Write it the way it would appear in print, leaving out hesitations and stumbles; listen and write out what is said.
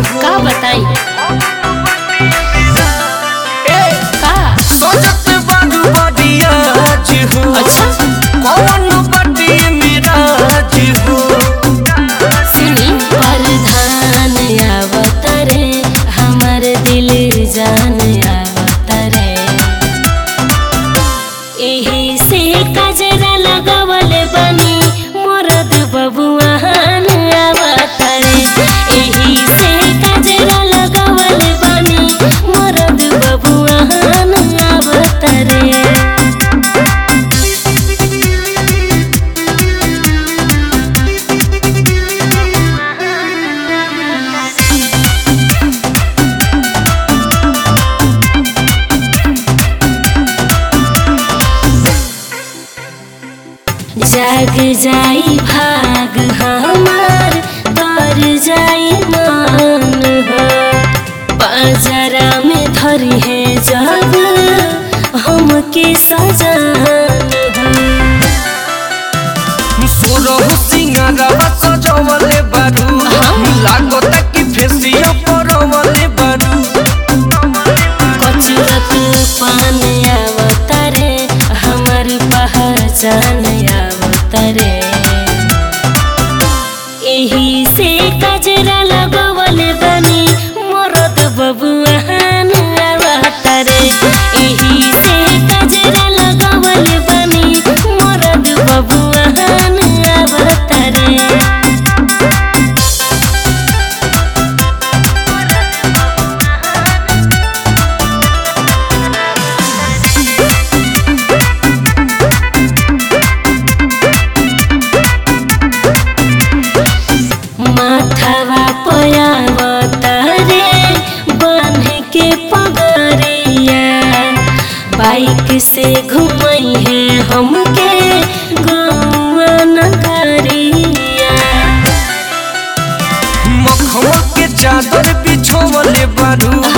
हो। का बताई का सोचत बारू बडियाज हो। अच्छा कौन बड़ी मिराज हो। सुनी प्रधान आवतरे हमर दिल जान आवतरे एही से कजरा लगावल बनी मरद बबुआन आवतरे एही से कजरा लगावल बनी मरद बबुआन आवतरे। जाग जाई भाग हमार तर जाई मान हो बाजारा में धरी है जब हमके सजान हो। सोरह सिंगारवा सजवले बारू। लागता कि फेसिया परवले बारू। कचरत पान आवतरे हमर पहचान आवतरे एही से कजरा लगवल बनी मरद बबुआन आवतरे एही से कजरा लगवल बनी मरद बबुआन आवतरे। माथवा पयावतरे बांध के पगरिया बाइक से घुमई है हमके गौआ नगरिया। मखमल के चादर बिछोवले बारू।